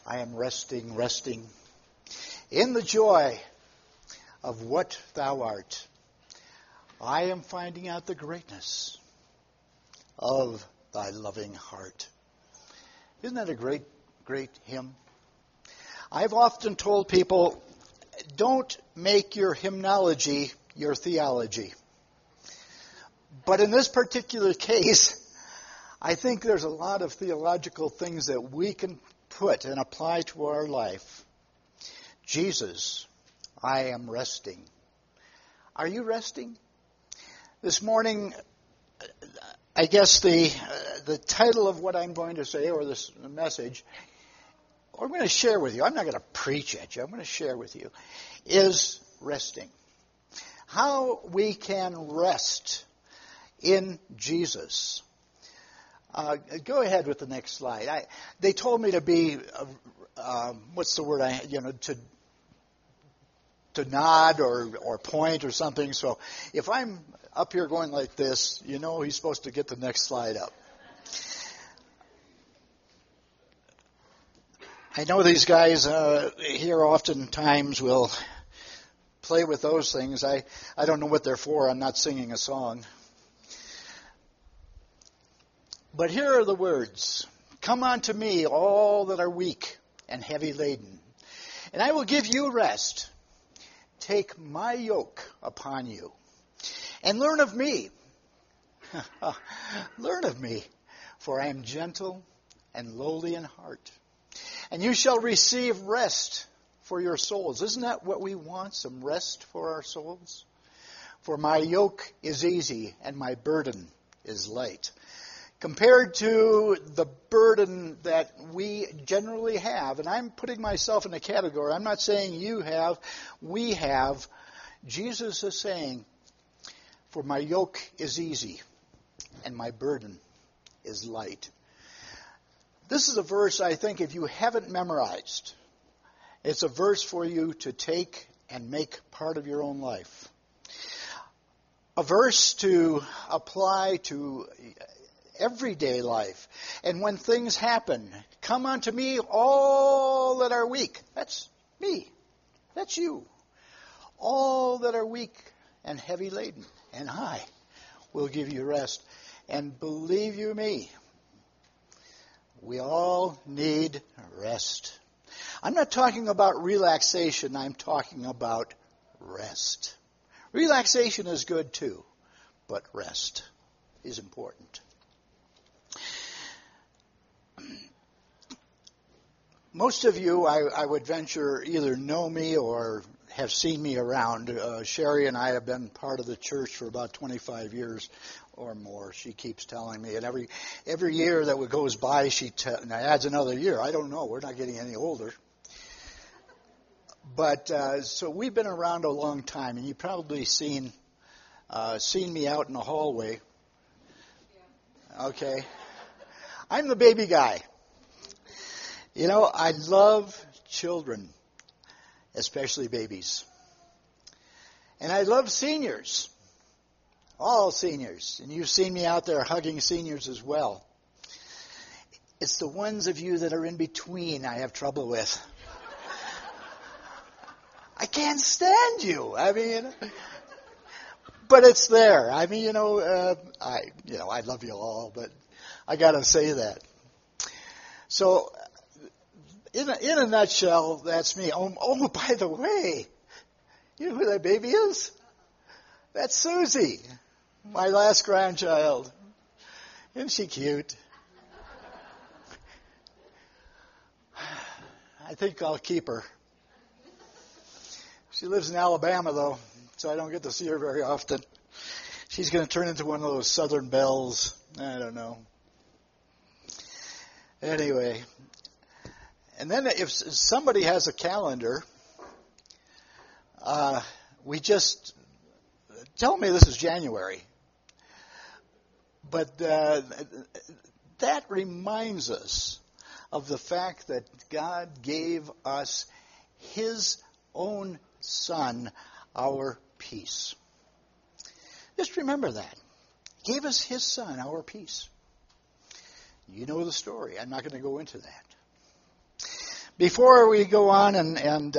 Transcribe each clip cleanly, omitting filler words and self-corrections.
I am resting in the joy of what thou art. I am finding out the greatness of thy loving heart. Isn't that a great, great hymn? I've often told people, don't make your hymnology your theology. But in this particular case, I think there's a lot of theological things that we can put and apply to our life. Jesus, I am resting. Are you resting? This morning, I guess the title of what I'm going to say, or this message, or I'm going to share with you, I'm not going to preach at you, I'm going to share with you, is resting. How we can rest in Jesus. Go ahead with the next slide. They told me to be, what's the word? To nod or point or something. So if I'm up here going like this, you know he's supposed to get the next slide up. I know these guys here oftentimes will play with those things. I don't know what they're for. I'm not singing a song. But here are the words. Come unto me, all that are weak and heavy laden, and I will give you rest. Take my yoke upon you, and learn of me. Learn of me, for I am gentle and lowly in heart. And you shall receive rest for your souls. Isn't that what we want? Some rest for our souls? For my yoke is easy and my burden is light. Compared to the burden that we generally have, and I'm putting myself in a category, I'm not saying you have, we have. Jesus is saying, for my yoke is easy and my burden is light. This is a verse, I think, if you haven't memorized, it's a verse for you to take and make part of your own life. A verse to apply to everyday life. And when things happen, come unto me all that are weak. That's me. That's you. All that are weak and heavy laden. And I will give you rest. And believe you me, we all need rest. I'm not talking about relaxation. I'm talking about rest. Relaxation is good too, but rest is important. Most of you, I would venture, either know me or have seen me around. Sherry and I have been part of the church for about 25 years or more. She keeps telling me, and every year that goes by, she adds another year. I don't know. We're not getting any older. But so we've been around a long time, and you've probably seen me out in the hallway. Okay. I'm the baby guy. You know, I love children, especially babies. And I love seniors, all seniors. And you've seen me out there hugging seniors as well. It's the ones of you that are in between I have trouble with. I can't stand you. I mean, but it's there. I mean, I love you all, but I got to say that. So, in a nutshell, that's me. Oh, by the way, you know who that baby is? That's Susie, my last grandchild. Isn't she cute? I think I'll keep her. She lives in Alabama, though, so I don't get to see her very often. She's going to turn into one of those Southern belles. I don't know. Anyway, and then if somebody has a calendar, we just tell me this is January. But that reminds us of the fact that God gave us His own Son, our peace. Just remember that. He gave us His Son, our peace. You know the story. I'm not going to go into that. Before we go on and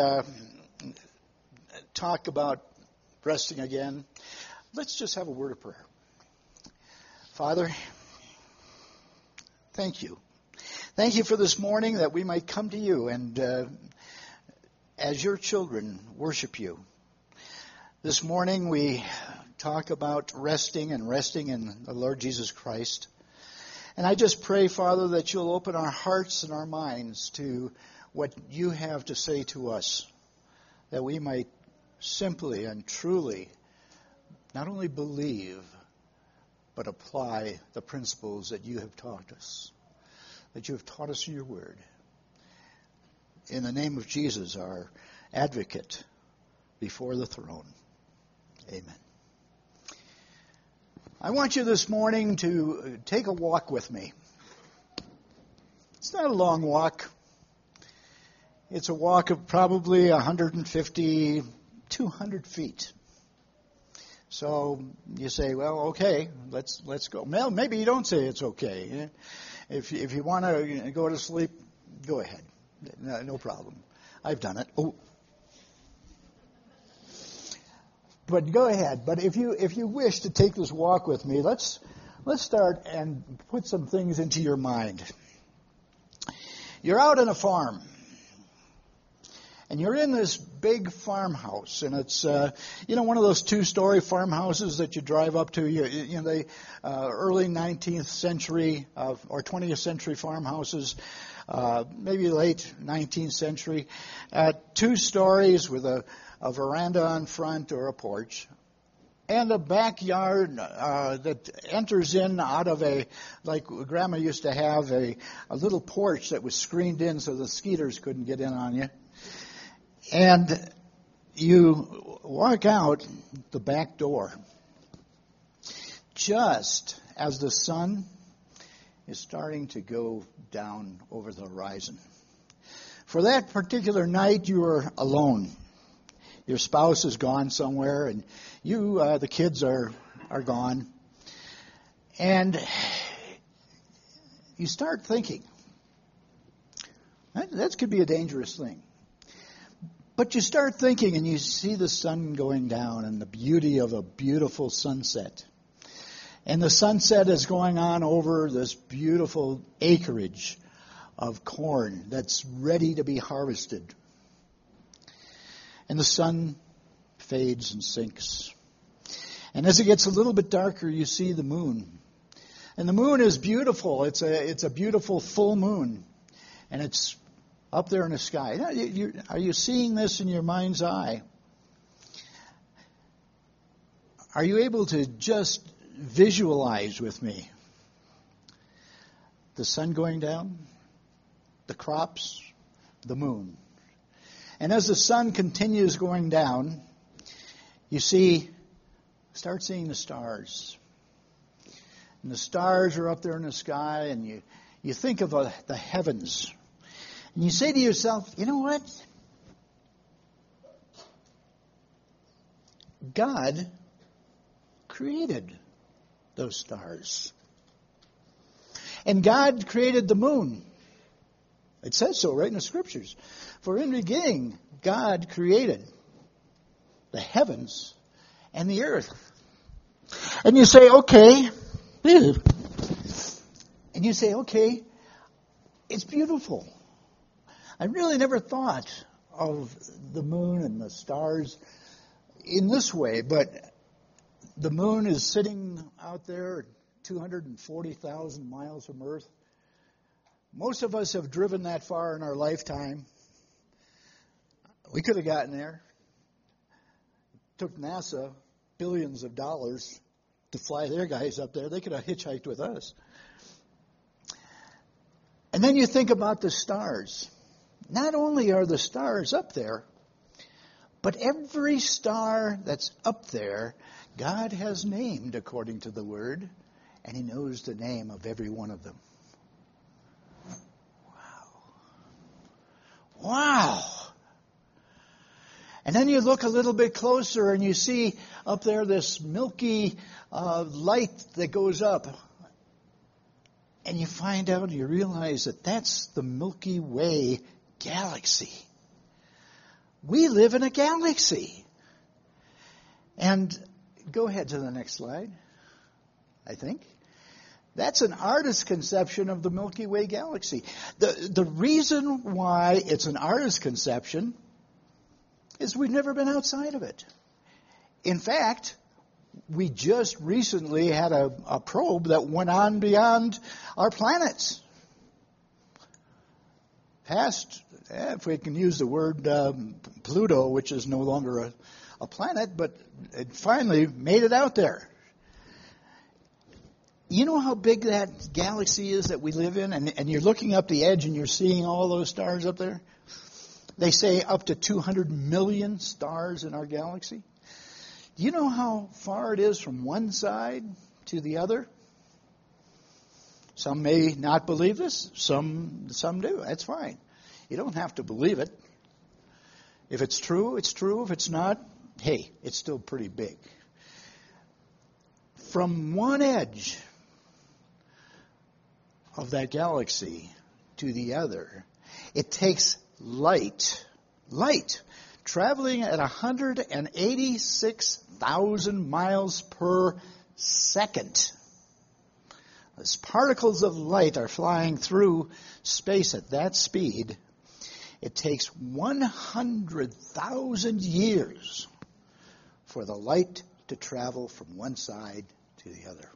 talk about resting again, let's just have a word of prayer. Father, thank you. Thank you for this morning that we might come to you and, as your children, worship you. This morning we talk about resting and resting in the Lord Jesus Christ. And I just pray, Father, that you'll open our hearts and our minds to what you have to say to us, that we might simply and truly not only believe, but apply the principles that you have taught us, that you have taught us in your word. In the name of Jesus, our advocate before the throne. Amen. I want you this morning to take a walk with me. It's not a long walk. It's a walk of probably 150, 200 feet. So you say, well, okay, let's go. Well, maybe you don't say it's okay. If you want to go to sleep, go ahead. No problem. I've done it. Oh. But go ahead. But if you wish to take this walk with me, let's start and put some things into your mind. You're out on a farm, and you're in this big farmhouse, and it's one of those 2-story farmhouses that you drive up to. The early 19th century or 20th century farmhouses, maybe late 19th century, 2 stories with a veranda in front or a porch, and a backyard that enters in out of like Grandma used to have, a little porch that was screened in so the skeeters couldn't get in on you. And you walk out the back door just as the sun is starting to go down over the horizon. For that particular night, you are alone. Your spouse is gone somewhere, and you, the kids are gone. And you start thinking, that could be a dangerous thing. But you start thinking, and you see the sun going down and the beauty of a beautiful sunset. And the sunset is going on over this beautiful acreage of corn that's ready to be harvested. And the sun fades and sinks. And as it gets a little bit darker, you see the moon. And the moon is beautiful. It's a beautiful full moon. And it's up there in the sky. Are you seeing this in your mind's eye? Are you able to just visualize with me the sun going down, the crops, the moon? And as the sun continues going down, you start seeing the stars. And the stars are up there in the sky, and you think of the heavens. And you say to yourself, you know what? God created those stars. And God created the moon. It says so right in the scriptures. For in the beginning, God created the heavens and the earth. And you say, okay. And you say, okay, it's beautiful. I really never thought of the moon and the stars in this way, but the moon is sitting out there 240,000 miles from Earth. Most of us have driven that far in our lifetime. We could have gotten there. It took NASA billions of dollars to fly their guys up there. They could have hitchhiked with us. And then you think about the stars. Not only are the stars up there, but every star that's up there, God has named according to the Word, and He knows the name of every one of them. Wow. And then you look a little bit closer and you see up there this milky light that goes up. And you find out, you realize that that's the Milky Way galaxy. We live in a galaxy. And go ahead to the next slide, I think. That's an artist's conception of the Milky Way galaxy. The reason why it's an artist's conception is we've never been outside of it. In fact, we just recently had a probe that went on beyond our planets. Past, if we can use the word Pluto, which is no longer a planet, but it finally made it out there. You know how big that galaxy is that we live in? And you're looking up the edge and you're seeing all those stars up there? They say up to 200 million stars in our galaxy. Do you know how far it is from one side to the other? Some may not believe this. Some do. That's fine. You don't have to believe it. If it's true, it's true. If it's not, hey, it's still pretty big. From one edge of that galaxy to the other, it takes light, traveling at 186,000 miles per second. As particles of light are flying through space at that speed, it takes 100,000 years for the light to travel from one side to the other.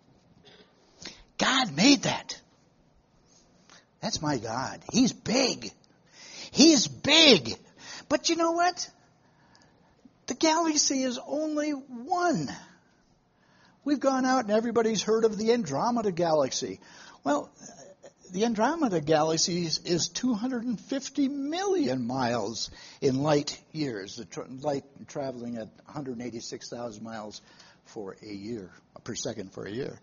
God made that. That's my God. He's big. He's big. But you know what? The galaxy is only one. We've gone out and everybody's heard of the Andromeda Galaxy. Well, the Andromeda Galaxy is 250 million miles in light years. Light traveling at 186,000 miles for a year, per second for a year.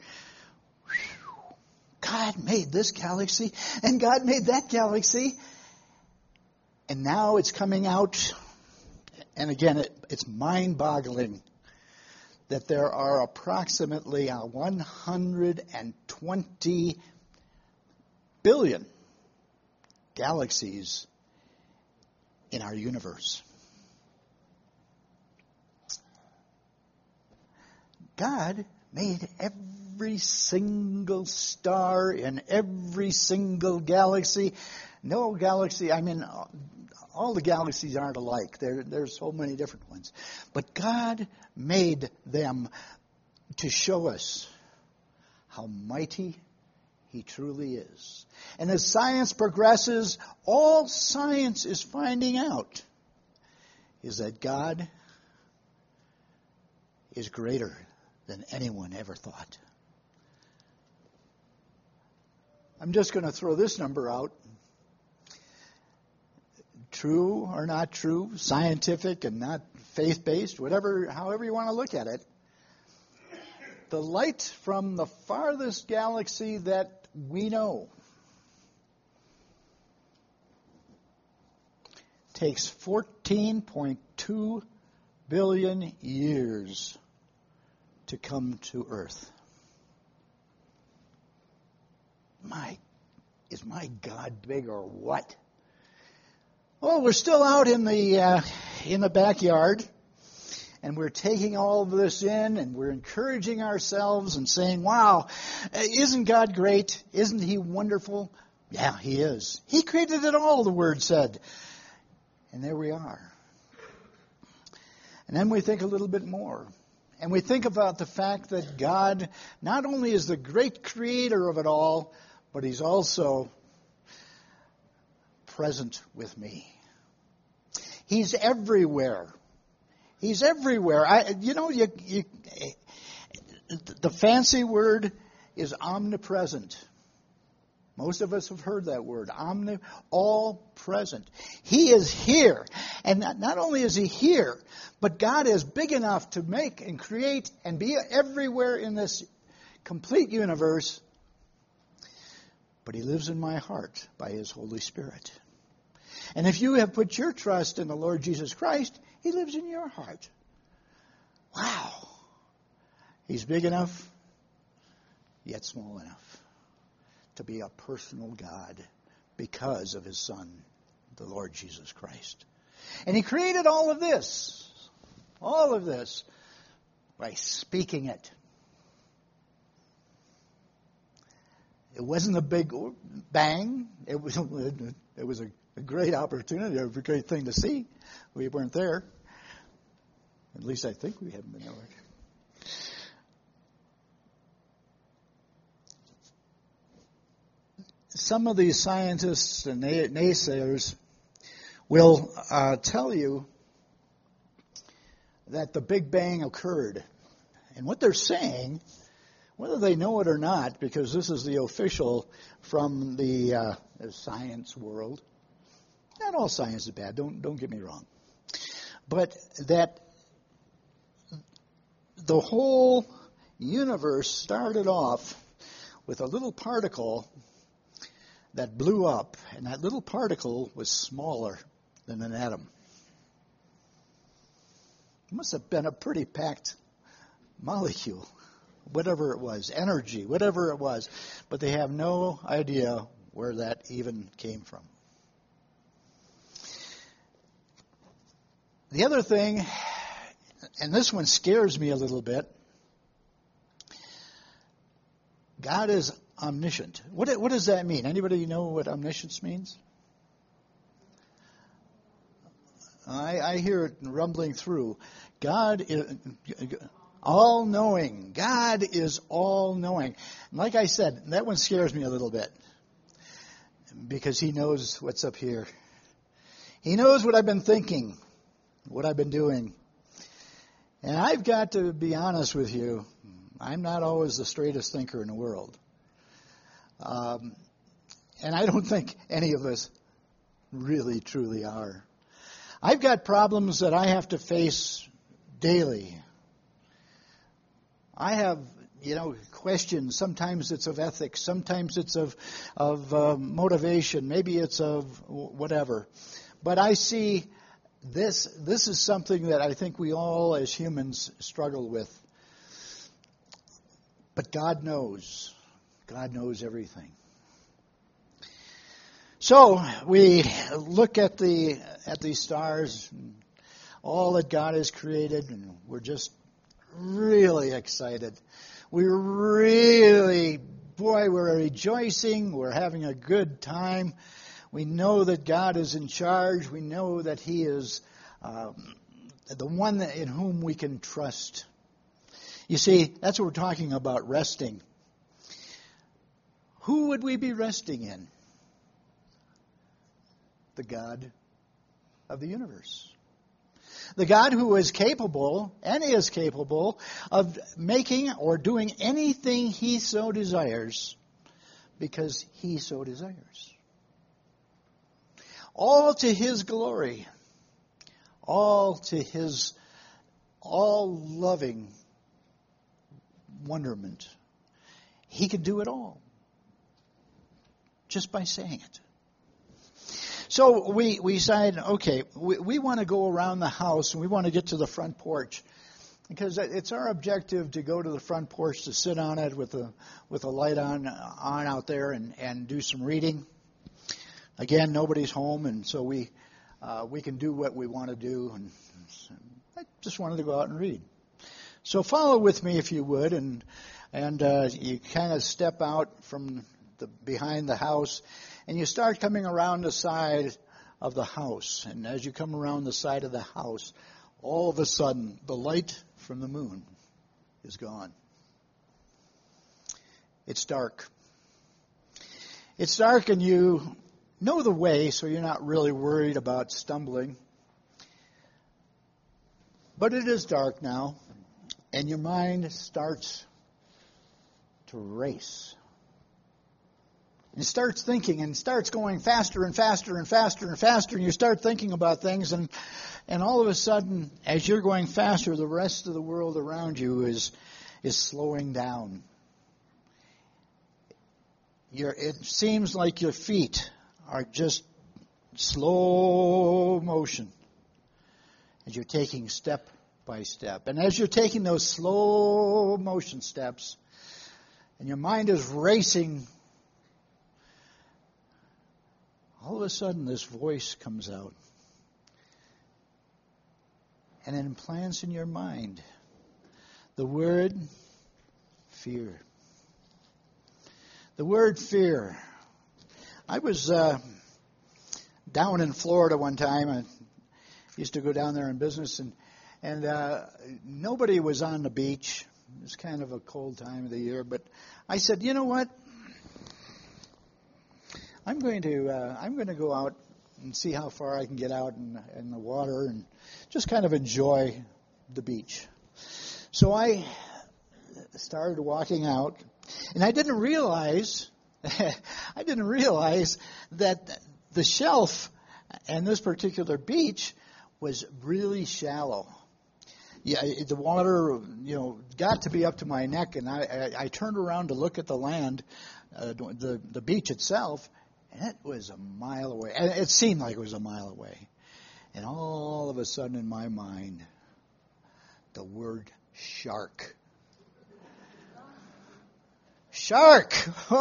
God made this galaxy, and God made that galaxy, and now it's coming out, and again, it's mind-boggling that there are approximately 120 billion galaxies in our universe. God made every single star in every single galaxy. No galaxy, all the galaxies aren't alike. There's so many different ones. But God made them to show us how mighty He truly is. And as science progresses, all science is finding out is that God is greater than anyone ever thought. I'm just going to throw this number out. True or not true, scientific and not faith-based, however you want to look at it. The light from the farthest galaxy that we know takes 14.2 billion years to come to Earth. Is my God big or what? Well, we're still out in the backyard, and we're taking all of this in, and we're encouraging ourselves and saying, wow, isn't God great? Isn't He wonderful? Yeah, He is. He created it all, the Word said. And there we are. And then we think a little bit more. And we think about the fact that God not only is the great creator of it all, but He's also present with me. He's everywhere. He's everywhere. The fancy word is omnipresent. Most of us have heard that word, all present. He is here. And not only is He here, but God is big enough to make and create and be everywhere in this complete universe. But He lives in my heart by His Holy Spirit. And if you have put your trust in the Lord Jesus Christ, He lives in your heart. Wow. He's big enough, yet small enough to be a personal God because of His Son, the Lord Jesus Christ. And He created all of this by speaking it. It wasn't a big bang. It was a great opportunity, a great thing to see. We weren't there. At least I think we haven't been there. Some of these scientists and naysayers will tell you that the Big Bang occurred. And what they're saying, whether they know it or not, because this is the official from the science world. Not all science is bad, don't get me wrong. But that the whole universe started off with a little particle that blew up, and that little particle was smaller than an atom. It must have been a pretty packed molecule, whatever it was, energy, whatever it was, but they have no idea where that even came from. The other thing, and this one scares me a little bit, God is omniscient. What does that mean? Anybody know what omniscience means? I hear it rumbling through. God is all-knowing. God is all-knowing. Like I said, that one scares me a little bit because He knows what's up here. He knows what I've been thinking, what I've been doing. And I've got to be honest with you, I'm not always the straightest thinker in the world. And I don't think any of us really, truly are. I've got problems that I have to face daily. I have, questions. Sometimes it's of ethics. Sometimes it's of motivation. Maybe it's of whatever. But I see this is something that I think we all as humans struggle with. But God knows. God knows everything. So we look at these stars, and all that God has created, and we're just really excited. We're rejoicing. We're having a good time. We know that God is in charge. We know that He is the one in whom we can trust. You see, that's what we're talking about, resting. Who would we be resting in? The God of the universe. The God who is capable of making or doing anything He so desires because He so desires. All to His glory. All to His all-loving wonderment. He can do it all. Just by saying it. So we decided, okay, we want to go around the house and we want to get to the front porch. Because it's our objective to go to the front porch, to sit on it with a light on out there and do some reading. Again, nobody's home, and so we can do what we want to do. And I just wanted to go out and read. So follow with me if you would, and you kind of step out from behind the house, and you start coming around the side of the house. And as you come around the side of the house, all of a sudden, the light from the moon is gone. It's dark. It's dark, and you know the way, so you're not really worried about stumbling. But it is dark now, and your mind starts to race. It starts thinking and starts going faster and faster and faster and faster, and you start thinking about things, and all of a sudden, as you're going faster, the rest of the world around you is slowing down. It seems like your feet are just slow motion as you're taking step by step. And as you're taking those slow motion steps, and your mind is racing, all of a sudden this voice comes out. And it implants in your mind the word fear. The word fear. I was down in Florida one time. I used to go down there in business, and nobody was on the beach. It was kind of a cold time of the year, but I said, you know what? I'm going to go out and see how far I can get out in the water and just kind of enjoy the beach. So I started walking out, and I didn't realize that the shelf and this particular beach was really shallow. Yeah, the water, got to be up to my neck, and I turned around to look at the land, the beach itself, and it was a mile away. And it seemed like it was a mile away. And all of a sudden in my mind, the word shark. Shark!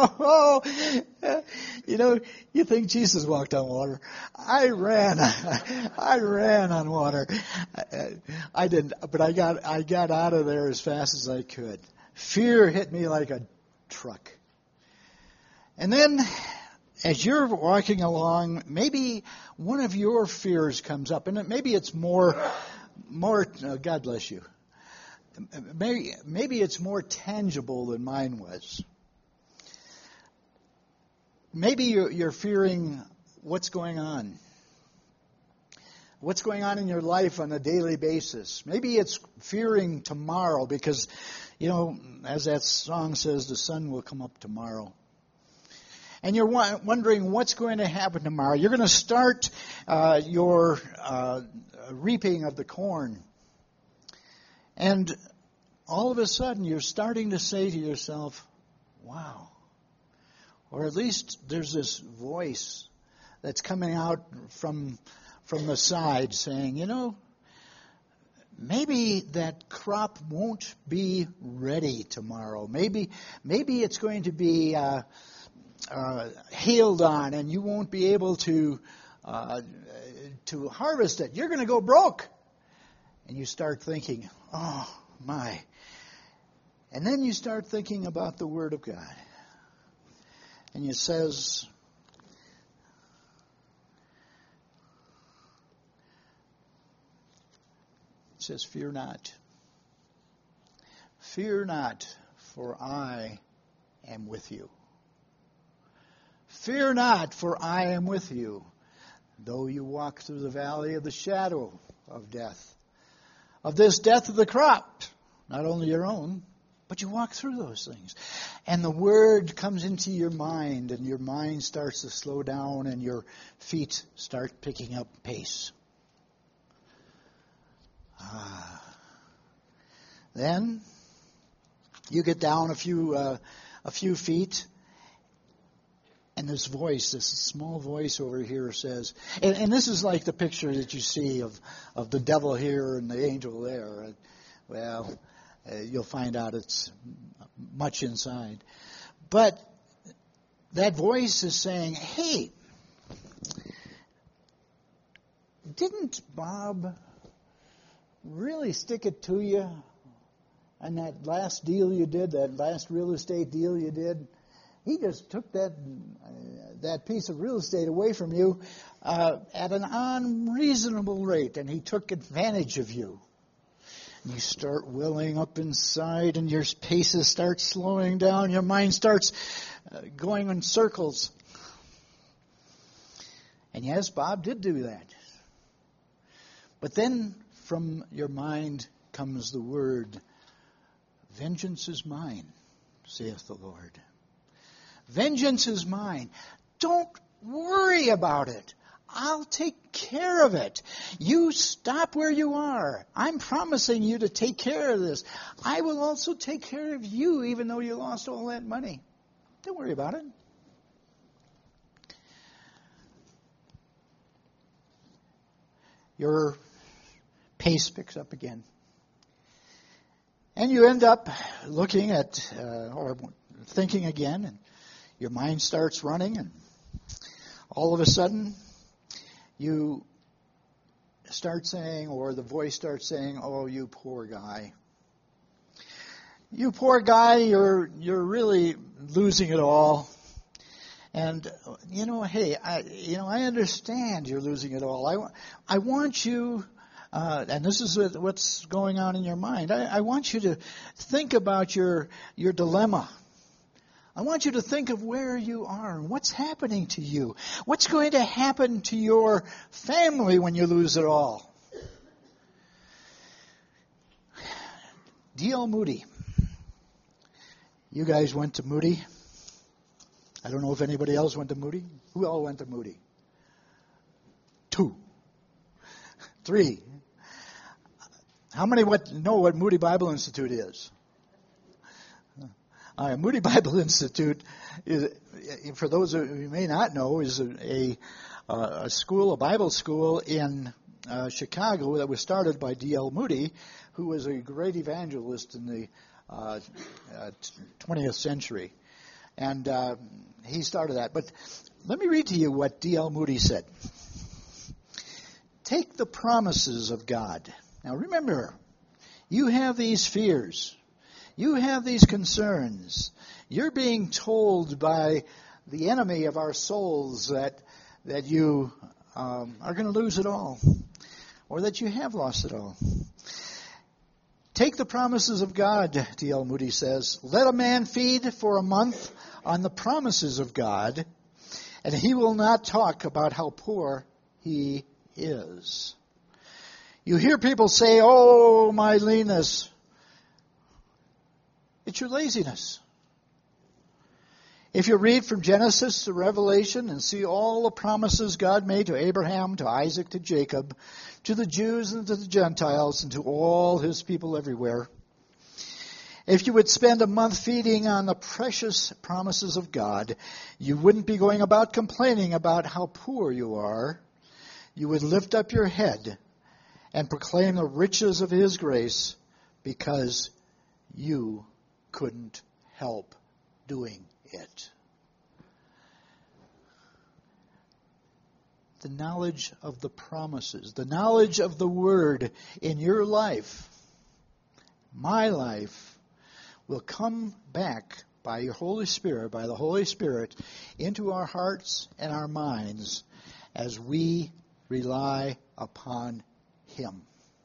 You think Jesus walked on water. I ran on water. I didn't, but I got out of there as fast as I could. Fear hit me like a truck. And then, as you're walking along, maybe one of your fears comes up, and maybe it's more. God bless you. Maybe it's more tangible than mine was. Maybe you're fearing what's going on. What's going on in your life on a daily basis. Maybe it's fearing tomorrow because, as that song says, the sun will come up tomorrow. And you're wondering what's going to happen tomorrow. You're going to start your reaping of the corn. And all of a sudden, you're starting to say to yourself, wow. Or at least there's this voice that's coming out from the side saying, maybe that crop won't be ready tomorrow. Maybe it's going to be hailed on, and you won't be able to harvest it. You're going to go broke. And you start thinking, oh, my. And then you start thinking about the Word of God. And it says, fear not. Fear not, for I am with you. Fear not, for I am with you. Though you walk through the valley of the shadow of death. Of this death of the crop, not only your own, but you walk through those things. And the word comes into your mind, and your mind starts to slow down, and your feet start picking up pace. Then you get down a few feet, and this voice, this small voice over here says, and this is like the picture that you see of the devil here and the angel there. Well, you'll find out it's much inside. But that voice is saying, hey, didn't Bob really stick it to you on that last deal you did, that last real estate deal you did? He just took that piece of real estate away from you at an unreasonable rate, and he took advantage of you. And you start welling up inside, and your paces start slowing down. Your mind starts going in circles. And yes, Bob did do that. But then from your mind comes the word, vengeance is mine, saith the Lord. Vengeance is mine. Don't worry about it. I'll take care of it. You stop where you are. I'm promising you to take care of this. I will also take care of you, even though you lost all that money. Don't worry about it. Your pace picks up again. And you end up looking at, or thinking again, and your mind starts running, and all of a sudden you start saying, or the voice starts saying, "Oh, you poor guy. You poor guy, you're really losing it all." And, hey, I understand you're losing it all. I want you, and this is what's going on in your mind, I want you to think about your dilemma. I want you to think of where you are and what's happening to you. What's going to happen to your family when you lose it all? D.L. Moody. You guys went to Moody. I don't know if anybody else went to Moody. Who all went to Moody? 2. 3. How many know what Moody Bible Institute is? Moody Bible Institute is, for those of you who may not know, is a school, a Bible school in Chicago that was started by D.L. Moody, who was a great evangelist in the 20th century. And he started that. But let me read to you what D.L. Moody said. Take the promises of God. Now remember, you have these fears. You have these concerns. You're being told by the enemy of our souls that you are going to lose it all, or that you have lost it all. Take the promises of God, D.L. Moody says. Let a man feed for a month on the promises of God, and he will not talk about how poor he is. You hear people say, "Oh, my leanness." It's your laziness. If you read from Genesis to Revelation and see all the promises God made to Abraham, to Isaac, to Jacob, to the Jews and to the Gentiles, and to all his people everywhere, if you would spend a month feeding on the precious promises of God, you wouldn't be going about complaining about how poor you are. You would lift up your head and proclaim the riches of his grace because you couldn't help doing it. The knowledge of the promises, the knowledge of the word in your life, my life, will come back by your Holy Spirit, by the Holy Spirit, into our hearts and our minds as we rely upon him.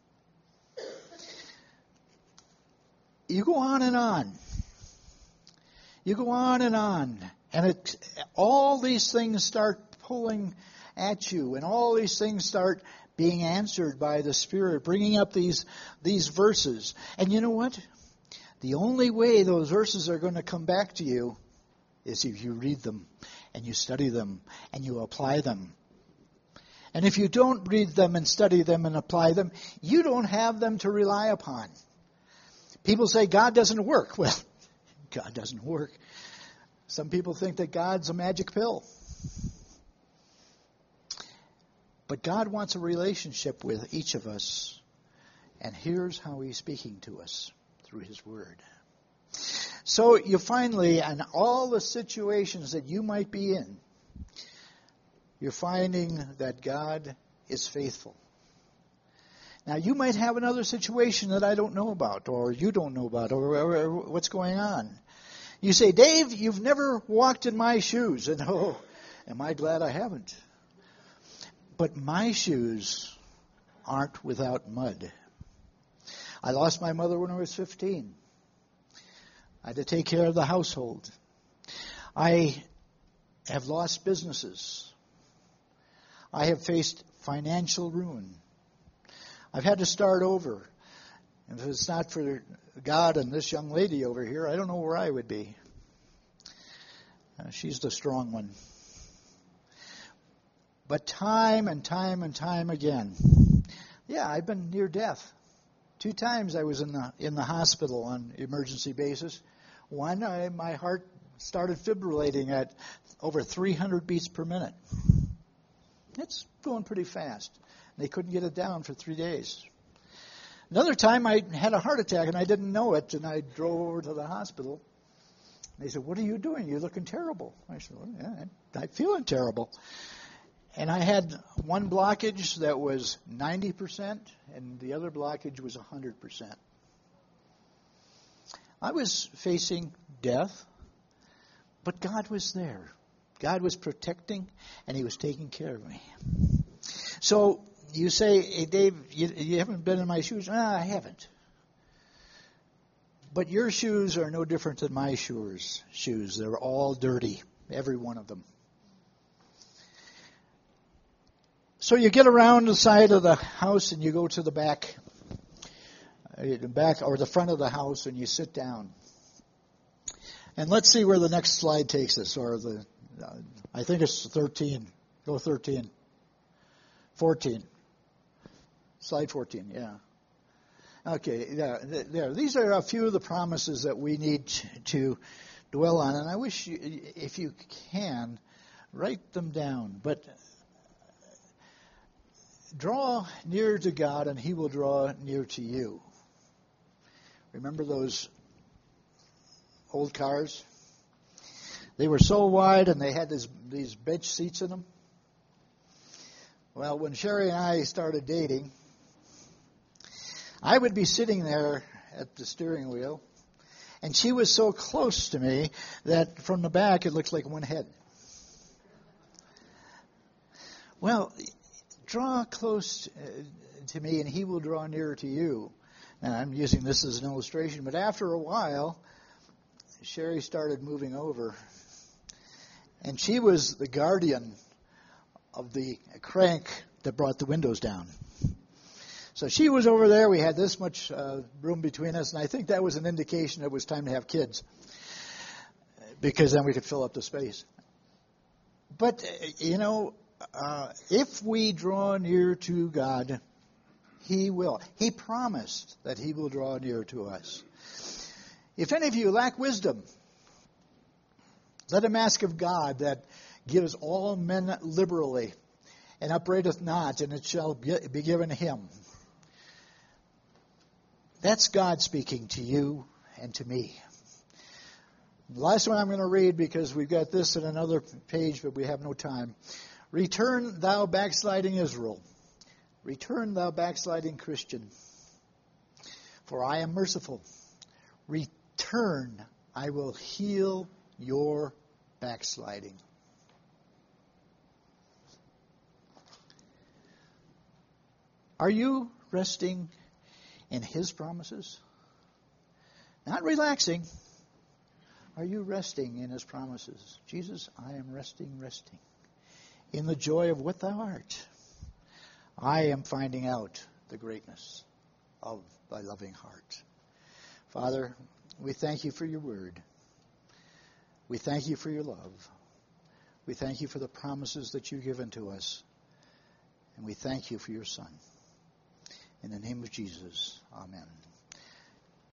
You go on and on. You go on, and all these things start pulling at you, and all these things start being answered by the Spirit, bringing up these verses. And you know what? The only way those verses are going to come back to you is if you read them, and you study them, and you apply them. And if you don't read them and study them and apply them, you don't have them to rely upon. People say God doesn't work. Well, God doesn't work. Some people think that God's a magic pill. But God wants a relationship with each of us. And here's how he's speaking to us through his word. So you finally, in all the situations that you might be in, you're finding that God is faithful. Now, you might have another situation that I don't know about, or you don't know about, or what's going on. You say, "Dave, you've never walked in my shoes." And, oh, am I glad I haven't. But my shoes aren't without mud. I lost my mother when I was 15. I had to take care of the household. I have lost businesses. I have faced financial ruin. I've had to start over. And if it's not for God and this young lady over here, I don't know where I would be. She's the strong one. But time and time and time again, I've been near death. 2 times I was in the hospital on emergency basis. One, my heart started fibrillating at over 300 beats per minute. It's going pretty fast. They couldn't get it down for 3 days. Another time I had a heart attack and I didn't know it, and I drove over to the hospital. They said, "What are you doing? You're looking terrible." I said, "Well, yeah, I'm feeling terrible." And I had one blockage that was 90%, and the other blockage was 100%. I was facing death, but God was there. God was protecting, and He was taking care of me. So you say, "Hey, Dave, you haven't been in my shoes." I haven't. But your shoes are no different than my shoes. They're all dirty, every one of them. So you get around the side of the house and you go to the back or the front of the house, and you sit down. And let's see where the next slide takes us, or I think it's 13. Go 13. 14. Slide 14, yeah. Okay, there. These are a few of the promises that we need to dwell on, and I wish if you can, write them down. But draw near to God, and He will draw near to you. Remember those old cars? They were so wide, and they had these bench seats in them. Well, when Sherry and I started dating, I would be sitting there at the steering wheel, and she was so close to me that from the back it looked like one head. Well, draw close to me, and He will draw nearer to you. And I'm using this as an illustration, but after a while, Sherry started moving over, and she was the guardian of the crank that brought the windows down. So she was over there. We had this much room between us, and I think that was an indication it was time to have kids, because then we could fill up the space. But, if we draw near to God, He will. He promised that He will draw near to us. If any of you lack wisdom, let him ask of God, that gives all men liberally and upbraideth not, and it shall be given him. That's God speaking to you and to me. The last one I'm going to read, because we've got this in another page, but we have no time. Return, thou backsliding Israel. Return, thou backsliding Christian. For I am merciful. Return, I will heal your backsliding. Are you resting in His promises? Not relaxing. Are you resting in His promises? Jesus, I am resting in the joy of what thou art. I am finding out the greatness of thy loving heart. Father, we thank you for your word. We thank you for your love. We thank you for the promises that you've given to us. And we thank you for your Son. In the name of Jesus, amen.